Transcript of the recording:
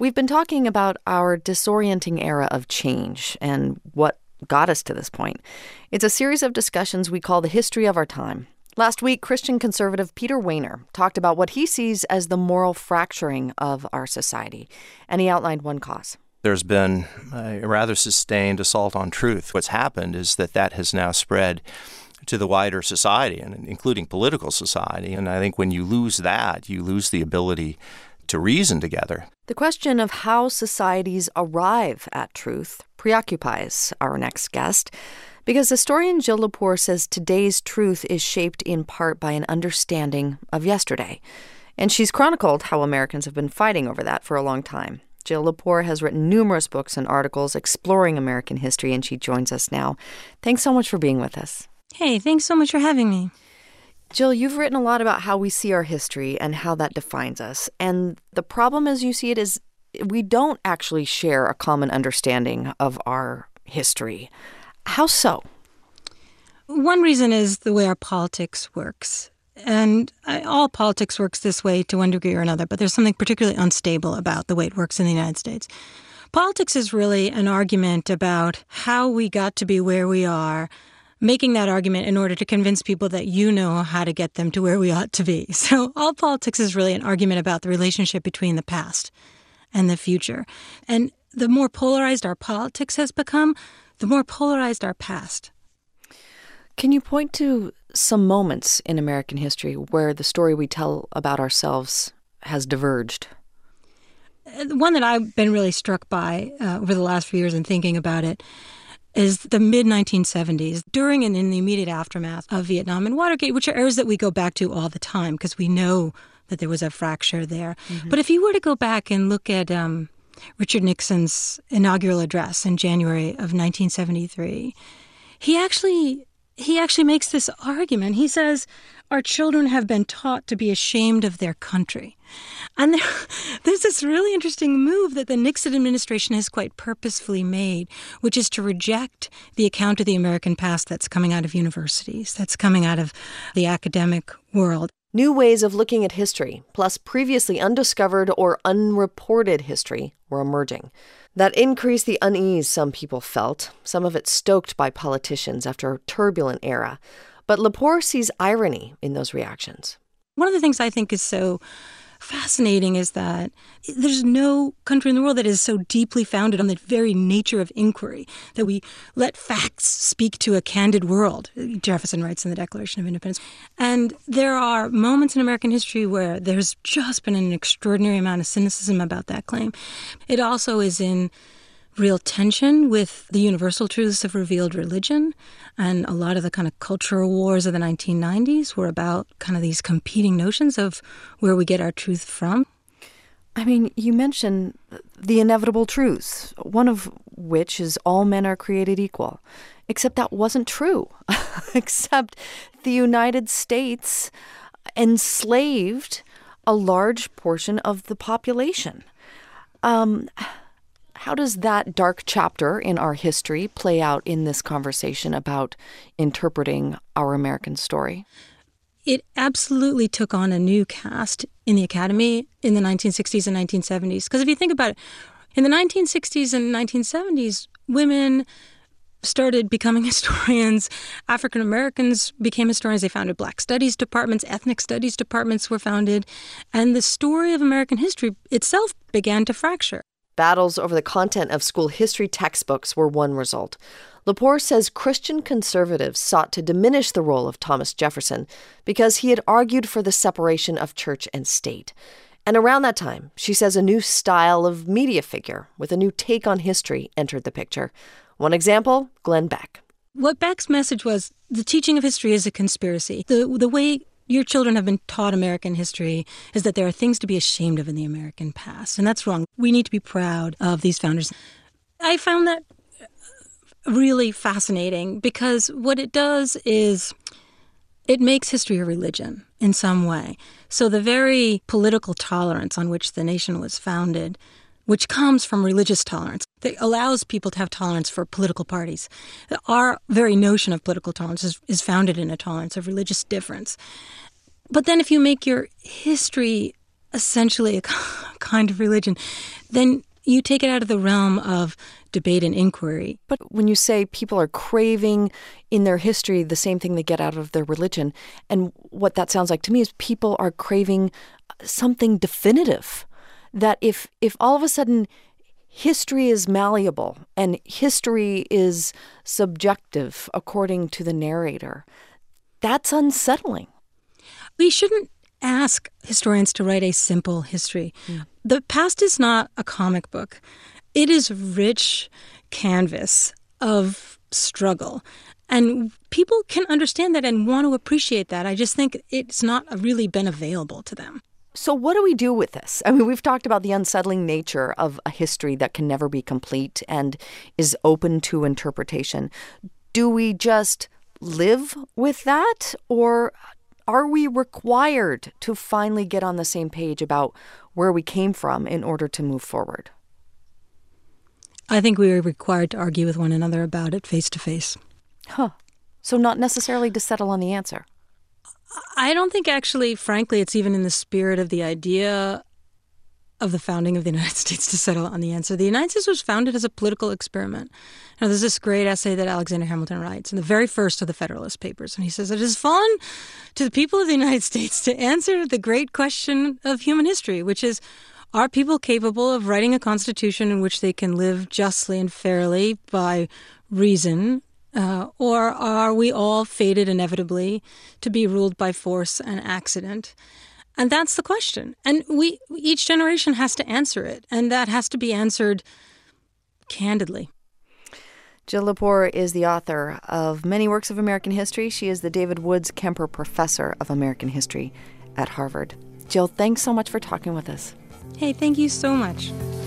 We've been talking about our disorienting era of change and what got us to this point. It's a series of discussions we call the history of our time. Last week, Christian conservative Peter Wehner talked about what he sees as the moral fracturing of our society, and he outlined one cause. There's been a rather sustained assault on truth. What's happened is that has now spread to the wider society, and including political society. And I think when you lose that, you lose the ability to reason together. The question of how societies arrive at truth preoccupies our next guest, because historian Jill Lepore says today's truth is shaped in part by an understanding of yesterday. And she's chronicled how Americans have been fighting over that for a long time. Jill Lepore has written numerous books and articles exploring American history, and she joins us now. Thanks so much for being with us. Hey, thanks so much for having me. Jill, you've written a lot about how we see our history and how that defines us. And the problem, as you see it, is we don't actually share a common understanding of our history. How so? One reason is the way our politics works. And all politics works this way to one degree or another, but there's something particularly unstable about the way it works in the United States. Politics is really an argument about how we got to be where we are, making that argument in order to convince people that you know how to get them to where we ought to be. So all politics is really an argument about the relationship between the past and the future. And the more polarized our politics has become, the more polarized our past. Can you point to some moments in American history where the story we tell about ourselves has diverged? The one that I've been really struck by over the last few years in thinking about it is the mid-1970s, during and in the immediate aftermath of Vietnam and Watergate, which are eras that we go back to all the time because we know that there was a fracture there. Mm-hmm. But if you were to go back and look at Richard Nixon's inaugural address in January of 1973, he actually makes this argument. He says, our children have been taught to be ashamed of their country. And there's this really interesting move that the Nixon administration has quite purposefully made, which is to reject the account of the American past that's coming out of universities, that's coming out of the academic world. New ways of looking at history, plus previously undiscovered or unreported history, were emerging. That increased the unease some people felt, some of it stoked by politicians after a turbulent era. But Lepore sees irony in those reactions. One of the things I think is so fascinating is that there's no country in the world that is so deeply founded on the very nature of inquiry, that we let facts speak to a candid world, Jefferson writes in the Declaration of Independence. And there are moments in American history where there's just been an extraordinary amount of cynicism about that claim. It also is in real tension with the universal truths of revealed religion. And a lot of the kind of cultural wars of the 1990s were about kind of these competing notions of where we get our truth from. I mean, you mentioned the inevitable truths, one of which is all men are created equal. Except that wasn't true. Except the United States enslaved a large portion of the population. How does that dark chapter in our history play out in this conversation about interpreting our American story? It absolutely took on a new cast in the academy in the 1960s and 1970s. Because if you think about it, in the 1960s and 1970s, women started becoming historians. African Americans became historians. They founded Black studies departments, ethnic studies departments were founded. And the story of American history itself began to fracture. Battles over the content of school history textbooks were one result. Lepore says Christian conservatives sought to diminish the role of Thomas Jefferson because he had argued for the separation of church and state. And around that time, she says a new style of media figure with a new take on history entered the picture. One example, Glenn Beck. What Beck's message was, the teaching of history is a conspiracy. The way your children have been taught American history is that there are things to be ashamed of in the American past. And that's wrong. We need to be proud of these founders. I found that really fascinating because what it does is it makes history a religion in some way. So the very political tolerance on which the nation was founded, which comes from religious tolerance, that allows people to have tolerance for political parties. Our very notion of political tolerance is founded in a tolerance of religious difference. But then if you make your history essentially a kind of religion, then you take it out of the realm of debate and inquiry. But when you say people are craving in their history the same thing they get out of their religion, and what that sounds like to me is people are craving something definitive, that if all of a sudden history is malleable and history is subjective according to the narrator, that's unsettling. We shouldn't ask historians to write a simple history. The past is not a comic book. It is rich canvas of struggle. And people can understand that and want to appreciate that. I just think it's not really been available to them. So what do we do with this? I mean, we've talked about the unsettling nature of a history that can never be complete and is open to interpretation. Do we just live with that, or are we required to finally get on the same page about where we came from in order to move forward? I think we are required to argue with one another about it face to face. So not necessarily to settle on the answer. I don't think actually, frankly, it's even in the spirit of the idea of the founding of the United States to settle on the answer. The United States was founded as a political experiment. Now, there's this great essay that Alexander Hamilton writes in the very first of the Federalist Papers. And he says, it has fallen to the people of the United States to answer the great question of human history, which is, are people capable of writing a constitution in which they can live justly and fairly by reason, or are we all fated inevitably to be ruled by force and accident? And that's the question. And each generation has to answer it, and that has to be answered candidly. Jill Lepore is the author of many works of American history. She is the David Woods Kemper Professor of American History at Harvard. Jill, thanks so much for talking with us. Hey, thank you so much.